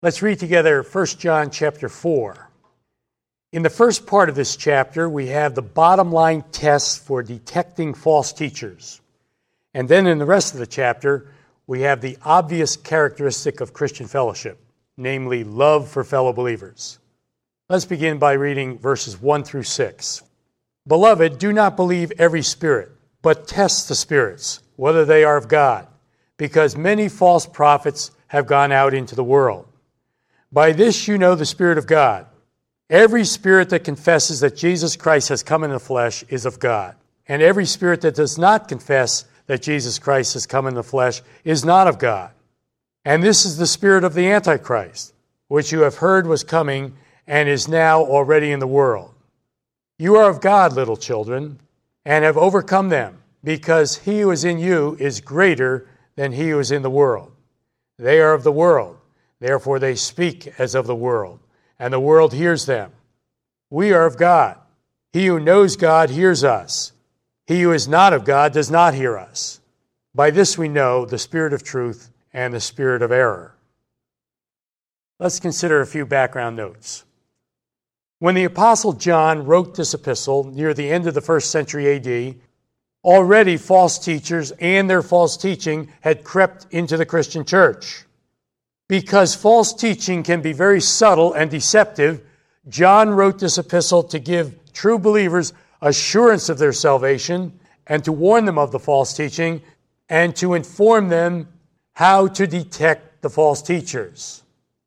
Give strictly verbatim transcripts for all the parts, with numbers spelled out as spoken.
Let's read together First John chapter four. In the first part of this chapter, we have the bottom line tests for detecting false teachers. And then in the rest of the chapter, we have the obvious characteristic of Christian fellowship, namely love for fellow believers. Let's begin by reading verses one through six. Beloved, do not believe every spirit, but test the spirits, whether they are of God, because many false prophets have gone out into the world. By this you know the Spirit of God. Every spirit that confesses that Jesus Christ has come in the flesh is of God, and every spirit that does not confess that Jesus Christ has come in the flesh is not of God. And this is the spirit of the Antichrist, which you have heard was coming and is now already in the world. You are of God, little children, and have overcome them, because he who is in you is greater than he who is in the world. They are of the world, therefore they speak as of the world, and the world hears them. We are of God. He who knows God hears us. He who is not of God does not hear us. By this we know the spirit of truth and the spirit of error. Let's consider a few background notes. When the Apostle John wrote this epistle near the end of the first century A D, already false teachers and their false teaching had crept into the Christian church. Because false teaching can be very subtle and deceptive, John wrote this epistle to give true believers assurance of their salvation and to warn them of the false teaching and to inform them how to detect the false teachers.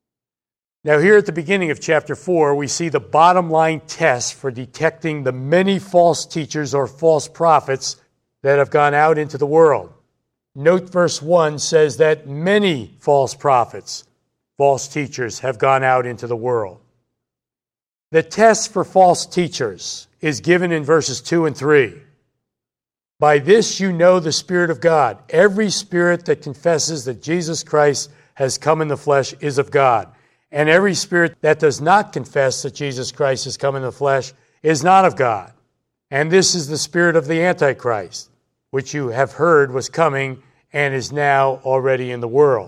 Now, here at the beginning of chapter four, we see the bottom line test for detecting the many false teachers or false prophets that have gone out into the world. Note verse one says that many false prophets, false teachers, have gone out into the world. The test for false teachers is given in verses two and three. By this you know the Spirit of God. Every spirit that confesses that Jesus Christ has come in the flesh is of God. And every spirit that does not confess that Jesus Christ has come in the flesh is not of God. And this is the spirit of the Antichrist, which you have heard was coming and is now already in the world.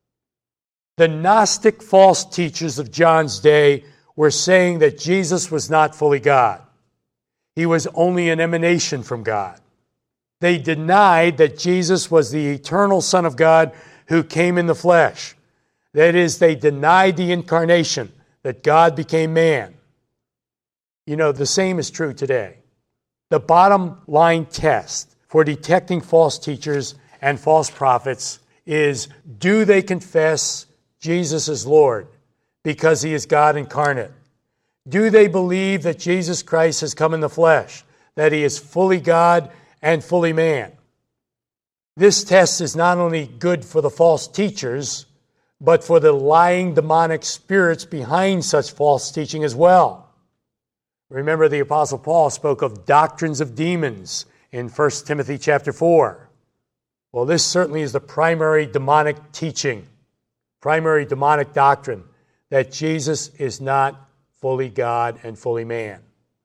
The Gnostic false teachers of John's day were saying that Jesus was not fully God. He was only an emanation from God. They denied that Jesus was the eternal Son of God who came in the flesh. That is, they denied the incarnation, that God became man. You know, the same is true today. The bottom line test for detecting false teachers and false prophets is, do they confess Jesus is Lord because he is God incarnate? Do they believe that Jesus Christ has come in the flesh, that he is fully God and fully man? This test is not only good for the false teachers, but for the lying demonic spirits behind such false teaching as well. Remember, the Apostle Paul spoke of doctrines of demons in First Timothy chapter four. Well, this certainly is the primary demonic teaching, primary demonic doctrine, that Jesus is not fully God and fully man.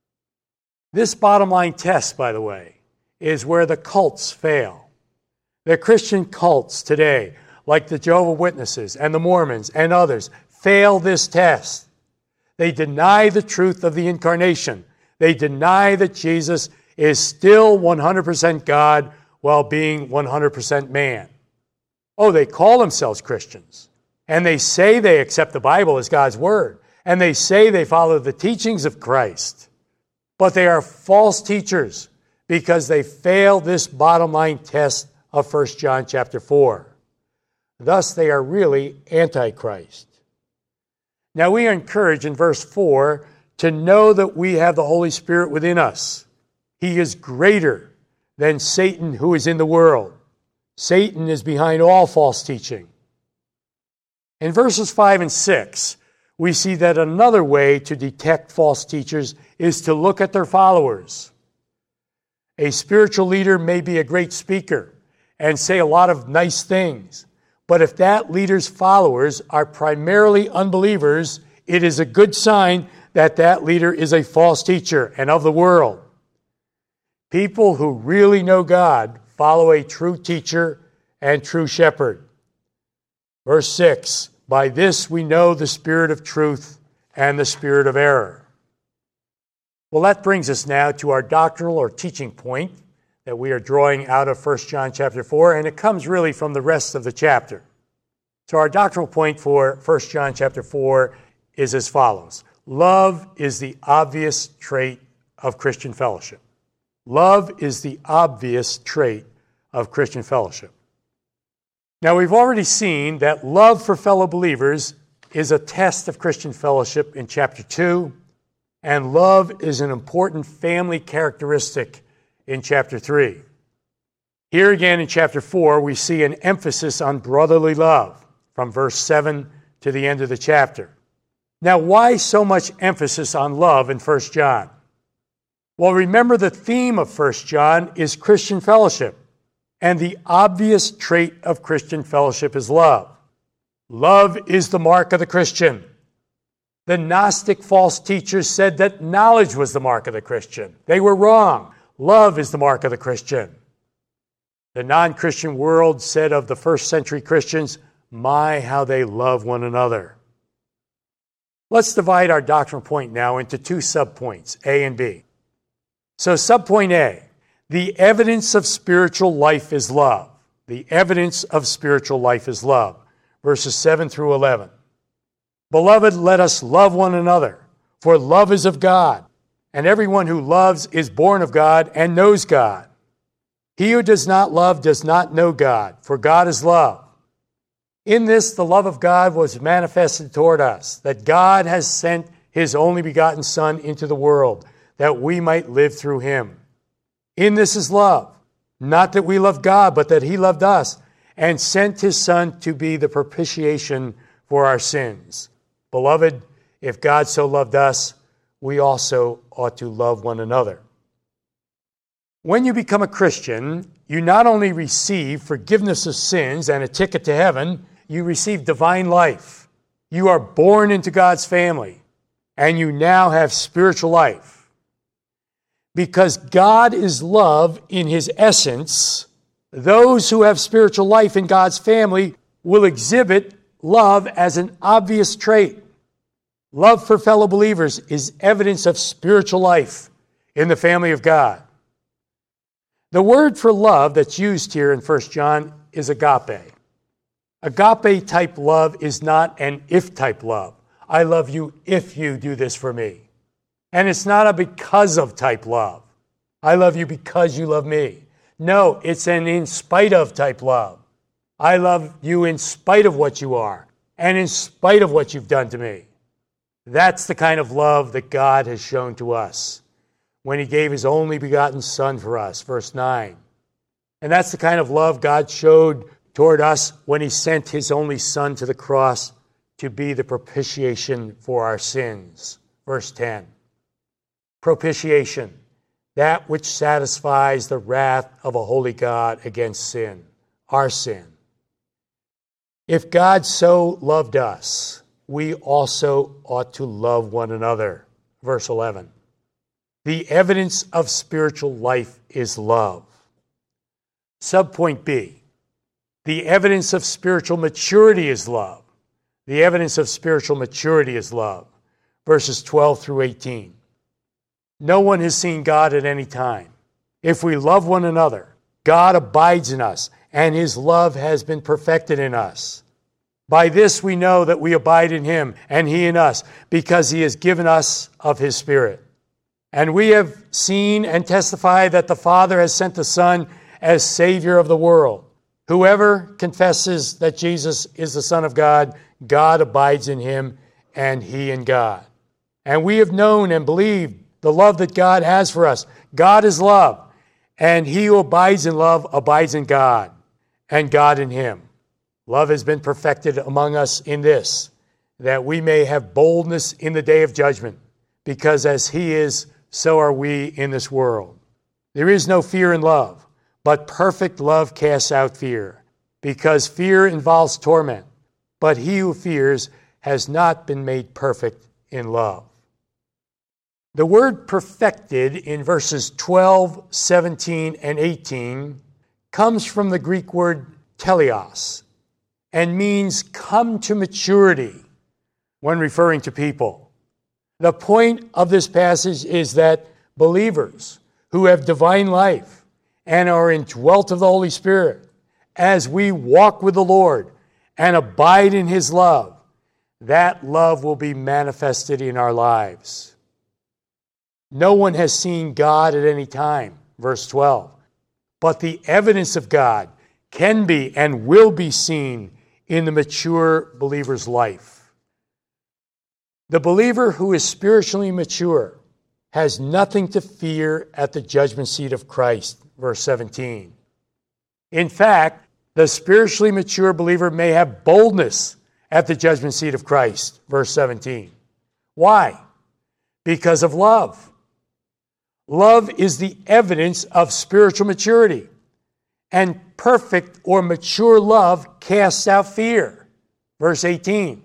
This bottom line test, by the way, is where the cults fail. The Christian cults today, like the Jehovah's Witnesses and the Mormons and others, fail this test. They deny the truth of the incarnation. They deny that Jesus is still one hundred percent God while being one hundred percent man. Oh, they call themselves Christians, and they say they accept the Bible as God's Word, and they say they follow the teachings of Christ, but they are false teachers because they fail this bottom line test of First John chapter four. Thus, they are really Antichrist. Now, we are encouraged in verse four to know that we have the Holy Spirit within us. He is greater than Satan who is in the world. Satan is behind all false teaching. In verses five and six, we see that another way to detect false teachers is to look at their followers. A spiritual leader may be a great speaker and say a lot of nice things, but if that leader's followers are primarily unbelievers, it is a good sign that that leader is a false teacher and of the world. People who really know God follow a true teacher and true shepherd. Verse six, By this we know the spirit of truth and the spirit of error. Well, that brings us now to our doctrinal or teaching point that we are drawing out of First John chapter four, and it comes really from the rest of the chapter. So our doctrinal point for First John chapter four is as follows. Love is the obvious trait of Christian fellowship. Love is the obvious trait of Christian fellowship. Now, we've already seen that love for fellow believers is a test of Christian fellowship in chapter two, and love is an important family characteristic in chapter three. Here again in chapter four, we see an emphasis on brotherly love from verse seven to the end of the chapter. Now, why so much emphasis on love in First John? Well, remember the theme of First John is Christian fellowship. And the obvious trait of Christian fellowship is love. Love is the mark of the Christian. The Gnostic false teachers said that knowledge was the mark of the Christian. They were wrong. Love is the mark of the Christian. The non-Christian world said of the first century Christians, my, how they love one another. Let's divide our doctrinal point now into two subpoints, A and B. So subpoint A. The evidence of spiritual life is love. The evidence of spiritual life is love. Verses seven through eleven. Beloved, let us love one another, for love is of God, and everyone who loves is born of God and knows God. He who does not love does not know God, for God is love. In this, the love of God was manifested toward us, that God has sent his only begotten Son into the world, that we might live through him. In this is love, not that we love God, but that he loved us and sent his Son to be the propitiation for our sins. Beloved, if God so loved us, we also ought to love one another. When you become a Christian, you not only receive forgiveness of sins and a ticket to heaven, you receive divine life. You are born into God's family, and you now have spiritual life. Because God is love in his essence, those who have spiritual life in God's family will exhibit love as an obvious trait. Love for fellow believers is evidence of spiritual life in the family of God. The word for love that's used here in First John is agape. Agape type love is not an if type love. I love you if you do this for me. And it's not a because of type love. I love you because you love me. No, it's an in spite of type love. I love you in spite of what you are and in spite of what you've done to me. That's the kind of love that God has shown to us when he gave his only begotten Son for us, verse nine. And that's the kind of love God showed toward us when he sent his only Son to the cross to be the propitiation for our sins, verse ten. Propitiation, that which satisfies the wrath of a holy God against sin, our sin. If God so loved us, we also ought to love one another. Verse eleven. The evidence of spiritual life is love. Subpoint B. The evidence of spiritual maturity is love. The evidence of spiritual maturity is love. Verses twelve through eighteen. No one has seen God at any time. If we love one another, God abides in us, and his love has been perfected in us. By this we know that we abide in him, and he in us, because he has given us of his Spirit. And we have seen and testify that the Father has sent the Son as Savior of the world. Whoever confesses that Jesus is the Son of God, God abides in him, and he in God. And we have known and believed the love that God has for us. God is love, and he who abides in love abides in God, and God in him. Love has been perfected among us in this, that we may have boldness in the day of judgment, because as he is, so are we in this world. There is no fear in love, but perfect love casts out fear, because fear involves torment, but he who fears has not been made perfect in love. The word perfected in verses twelve, seventeen, and eighteen comes from the Greek word teleos, and means come to maturity when referring to people. The point of this passage is that believers who have divine life and are indwelt of the Holy Spirit, as we walk with the Lord and abide in His love, that love will be manifested in our lives. No one has seen God at any time, verse twelve, but the evidence of God can be and will be seen in the mature believer's life. The believer who is spiritually mature has nothing to fear at the judgment seat of Christ, verse seventeen. In fact, the spiritually mature believer may have boldness at the judgment seat of Christ, verse seventeen. Why? Because of love. Love is the evidence of spiritual maturity, and perfect or mature love casts out fear, verse eighteen.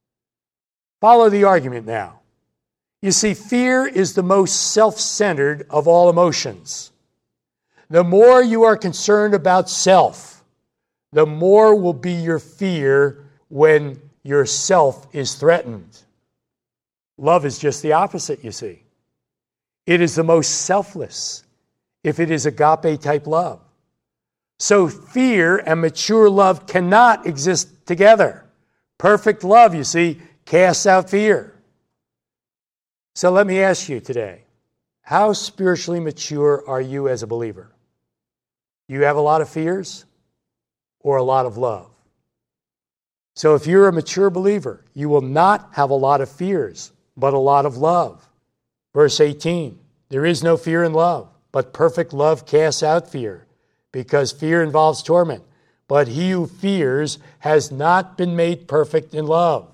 Follow the argument now. You see, fear is the most self-centered of all emotions. The more you are concerned about self, the more will be your fear when your self is threatened. Love is just the opposite, you see. It is the most selfless if it is agape-type love. So fear and mature love cannot exist together. Perfect love, you see, casts out fear. So let me ask you today, how spiritually mature are you as a believer? Do you have a lot of fears or a lot of love? So if you're a mature believer, you will not have a lot of fears, but a lot of love. Verse eighteen, there is no fear in love, but perfect love casts out fear, because fear involves torment. But he who fears has not been made perfect in love.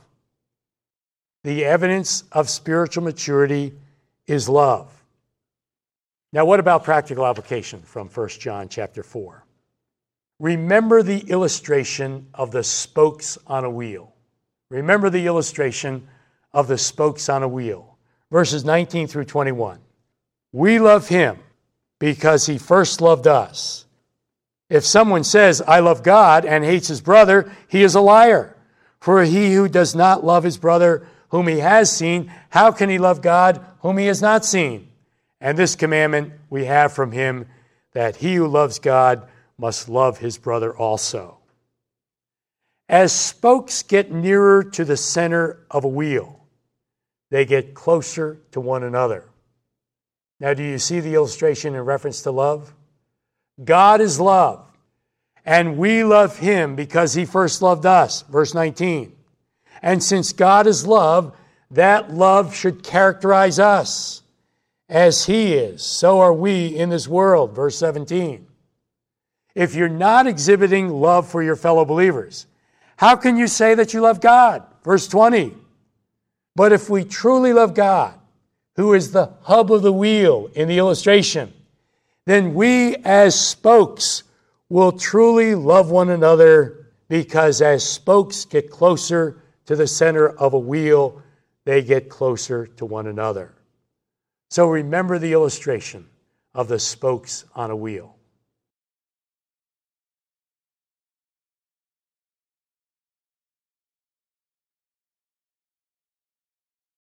The evidence of spiritual maturity is love. Now, what about practical application from First John chapter four? Remember the illustration of the spokes on a wheel. Remember the illustration of the spokes on a wheel. Verses nineteen through twenty-one. We love him because he first loved us. If someone says, I love God, and hates his brother, he is a liar. For he who does not love his brother whom he has seen, how can he love God whom he has not seen? And this commandment we have from him, that he who loves God must love his brother also. As spokes get nearer to the center of a wheel, they get closer to one another. Now, do you see the illustration in reference to love? God is love, and we love him because he first loved us. Verse nineteen. And since God is love, that love should characterize us. As he is, so are we in this world. Verse seventeen. If you're not exhibiting love for your fellow believers, how can you say that you love God? Verse twenty. But if we truly love God, who is the hub of the wheel in the illustration, then we as spokes will truly love one another, because as spokes get closer to the center of a wheel, they get closer to one another. So remember the illustration of the spokes on a wheel.